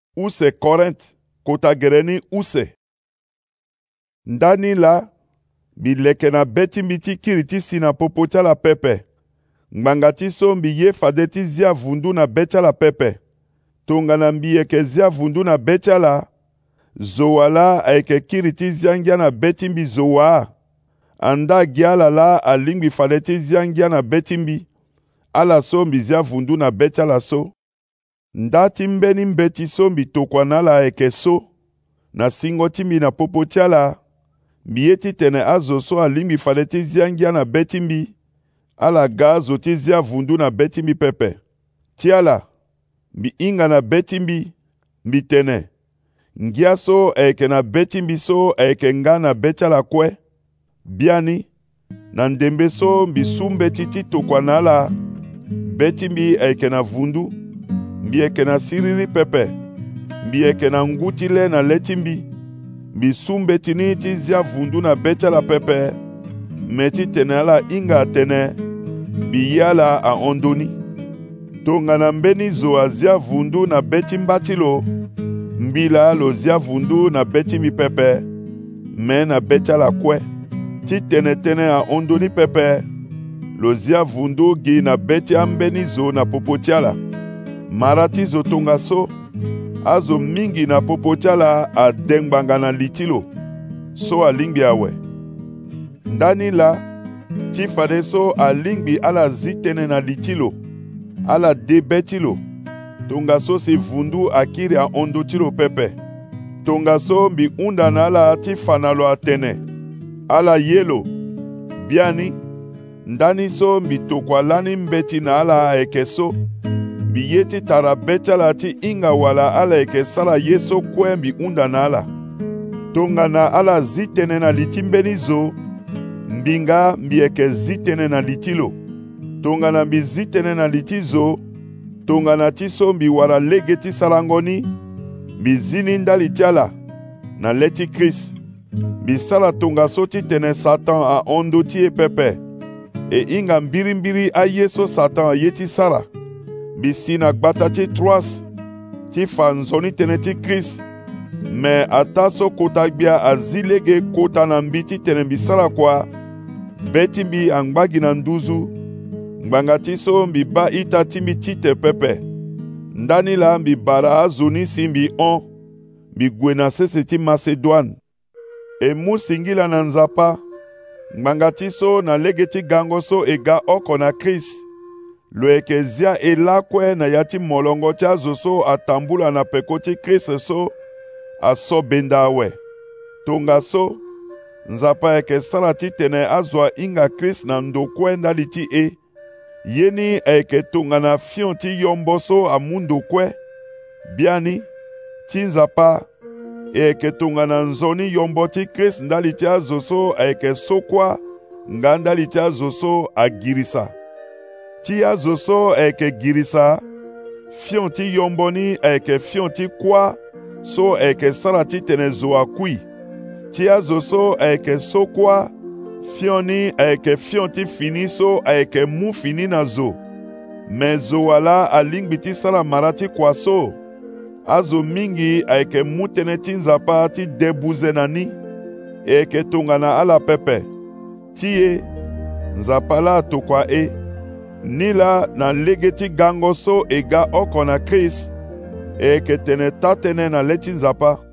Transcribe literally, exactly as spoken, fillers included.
use Korint kota gereni use. Ndani la bileke na beti mbiti kiriti si na popotia la pepe. Ngbangati so mbi ye fadeti zia vundu na betia la pepe. Tonga na mbiyeke zia vundu na betia la. Zoala aike kiriti ziangia na beti mbi zoa. Anda giala la alingbi fadeti ziangia na beti mbi. Ala so mbi zia vundu na betia la so. Ndati mbeni mbeti so mbi tokwa na la eke so. Na singoti mbi na popotia la. Mbieti tene azo so alingbi fadeti ziangia na beti mbi. Ala ga zoti zia vundu na beti mbi pepe. Tiala, mbi inga na beti mbi, mbi tene. Ngia so eke na beti mbi so eke nga na beti ala kwe. Biani, na ndembe so mbi sumbe titi tokwa na la. Beti mbi eke na vundu, mbi eke na siriri pepe. Mbi eke na ngutile na leti mbi. Mbi sumbe tini ti zia vundu na beti ala pepe. Meti tene ala inga tene. Biyala a ondoni. Tonga na mbeni zo a zia vundu na beti mbatilo. Mbila lo zia vundu na beti mi pepe. Me na beti ala kwe. Ti tene tene a ondoni pepe. Lo zia vundu gi na beti ambeni zo na popotiala. Marati zo tonga so. Azo mingi na popotiala a dengbanga na litilo. So a lingbi awe. Ndani la. Ti fade so alingbi ala zitene na litilo. Ala debetilo. Tonga so si vundu akiri a ondotilo pepe. Tonga so mbi unda na ala ti fanalo atene. Ala yelo. Biani. Ndani so mbi tokwa lani mbeti na ala eke so. Mbi yeti tarabeti ala ti inga wala ala eke sala yeso kwe mbi unda na ala. Tonga na ala zitene na litimbeni zo. Mbinga mbieke zitene na litilo. Tonga na mbi zitene na litizo. Tonga na tiso mbi wara legeti salangoni. Mbi zini ndali tiala. Na leti Kris. Mbi sala tonga soti tene Satan a ondo tie pepe. E inga mbiri mbiri a yeso Satan a yeti sara. Mbi sina gbata ti truas. Ti fanzoni tene ti Kris. Me ataso kota gbia a zilege kota na mbiti tene mbi sala kwa. Beti mbi angbagi na nduzu. Ngbangati so mbi ba ita timbi tite pepe. Ndani la mbi bara azoni si mbi on. Mbi gwena sese ti Macedoine. E mu singila na nzapa. Ngbangati so na legeti gango so ega oko na Kris. Lo eke zia e lakwe na yati molongo ti azo so atambula na pekoti Kris so. Aso benda we. Tonga so. Nzapa eke sala ti tene azwa inga Kris na ndokwe ndali ti e. Yeni eke tonga na fion ti yombo so a mundokwe. Biani. Ti nzapa. Eke tonga na nzoni yombo ti Kris ndali ti azo so eke sokwa. Nga ndali ti azo so a girisa. Ti azo so eke girisa. Fion ti yombo ni eke fion ti kwa. So eke sala ti tene zo a kui. Ti azo so eke sokwa. Fioni eke fion ti fini so eke mu fini na zo. Me zo wala alingbi ti sala marati kwa so. Azo mingi eke mu tene ti nzapa ti debuze na ni. Eke tonga na ala pepe. Ti e. Nzapa la tokwa e. Nila na legeti gango so ega oko na Kris. Eke tene tatene na leti nzapa.